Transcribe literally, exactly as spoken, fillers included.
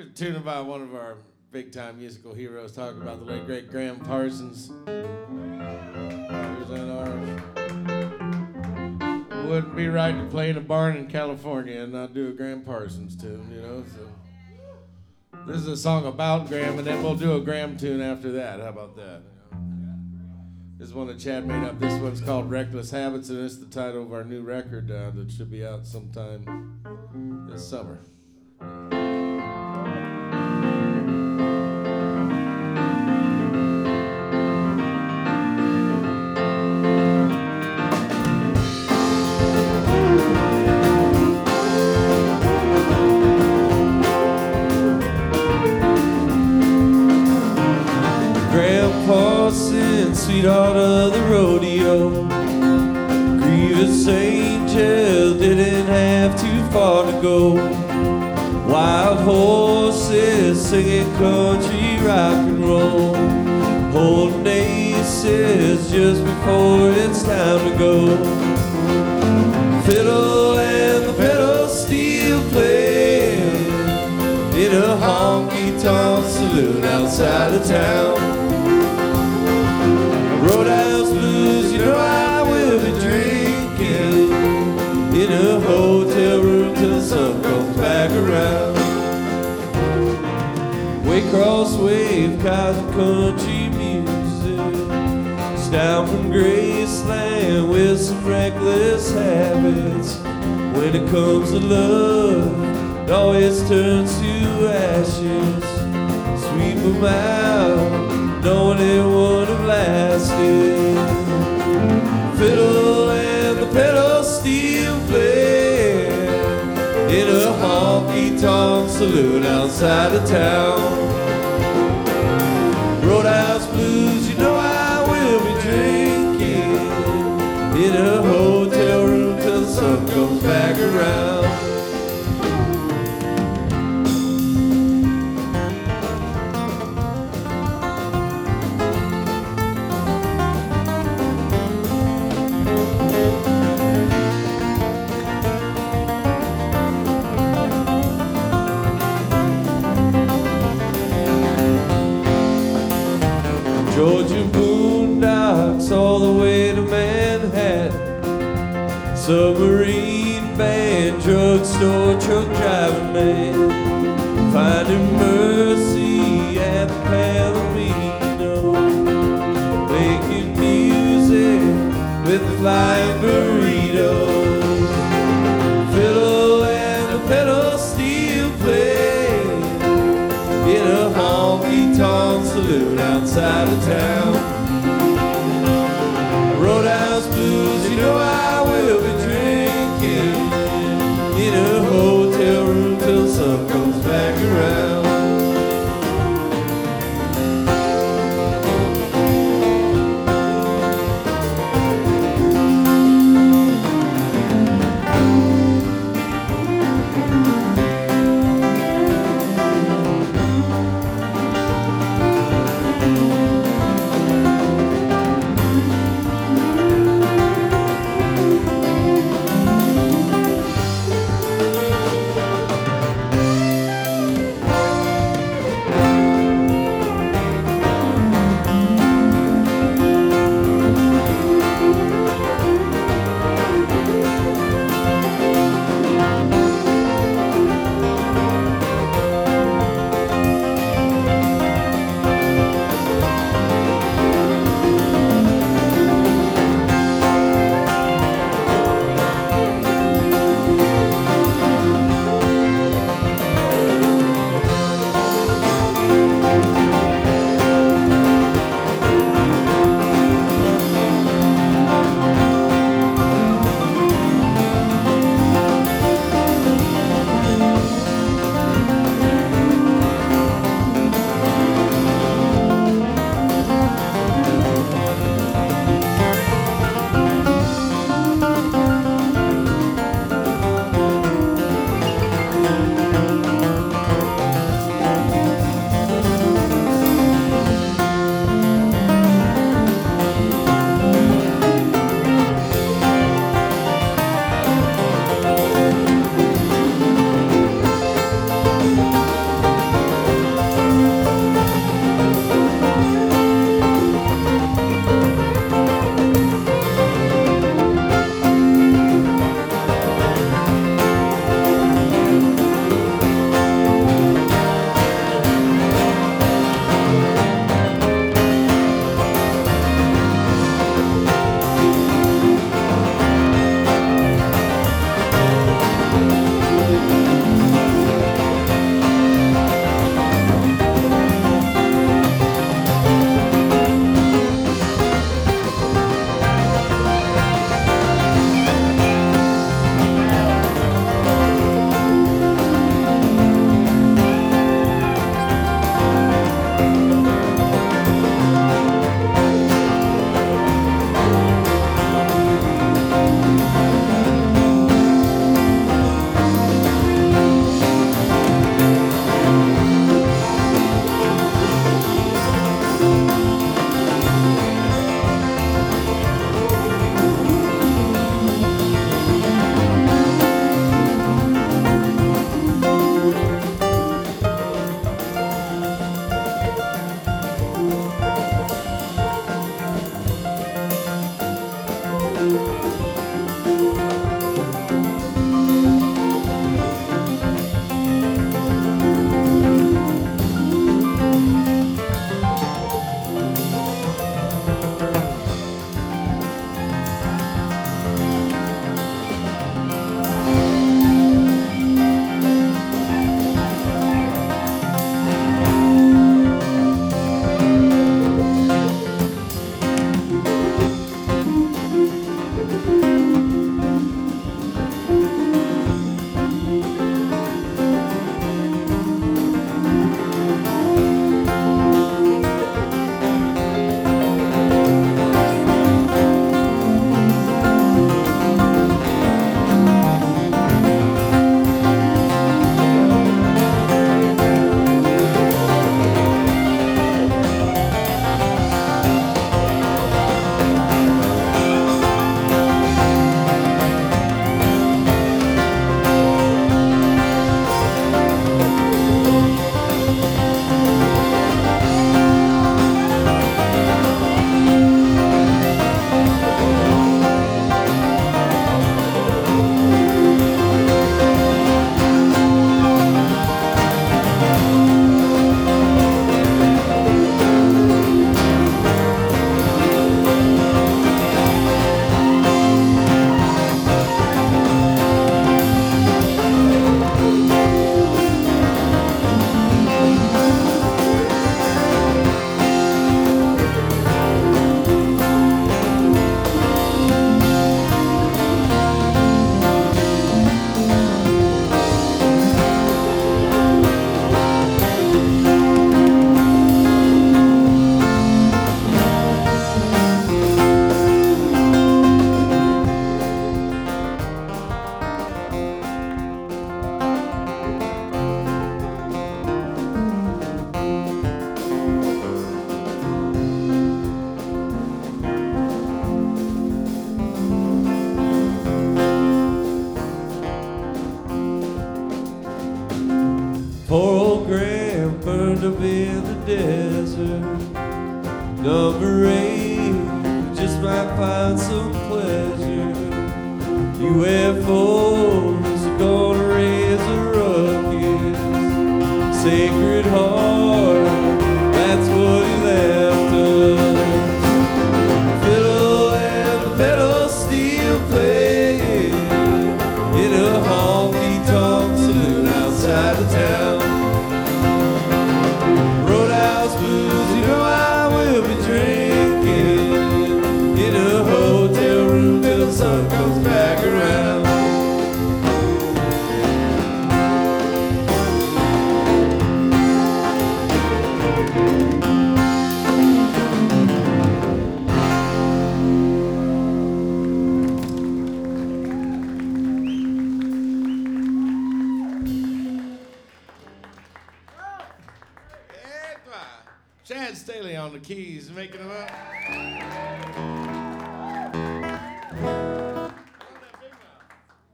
a tune about one of our big-time musical heroes, talking about the late, great Graham Parsons. Here's ours. Wouldn't be right to play in a barn in California and not do a Graham Parsons tune, you know, so. This is a song about Graham, and then we'll do a Graham tune after that. How about that? This is one that Chad made up. This one's called Reckless Habits, and it's the title of our new record uh, that should be out sometime this summer. Sweetheart of the rodeo, grievous angel didn't have too far to go. Wild horses singing country rock and roll, holding aces just before it's time to go. Fiddle and the pedal steel playing in a honky-tonk saloon outside of town. Roadhouse blues, you know I will be drinking in a hotel room till the sun comes back around. Waycross wave, cotton country music, it's down from Graceland with some reckless habits. When it comes to love, it always turns to ashes. Sweep them out, knowing it would have lasted. Fiddle and the pedal steel play in a honky-tonk saloon outside of town. Roadhouse blues, you know I will be drinking in a hotel room till the sun comes back around. Georgia boondocks all the way to Manhattan, submarine band, drugstore, truck driving man, finding mercy at the Palomino, making music with the flying burritos. Fiddle and the pedal steel play in a honky-tonk saloon outside of town. Roadhouse blues, you know I will be drinking in a hotel room till the sun comes back around. Poor old Graham burned up in the desert. Number eight, you just might find some pleasure. U F Os are gonna raise a ruckus. Sacred Heart, that's what he left us. Fiddle and the pedal still playing in a honky-tonk saloon outside of town. Roadhouse blues, you know I will be drinking in a hotel room till the sun comes back around. Chad Staley on the keys, making them up.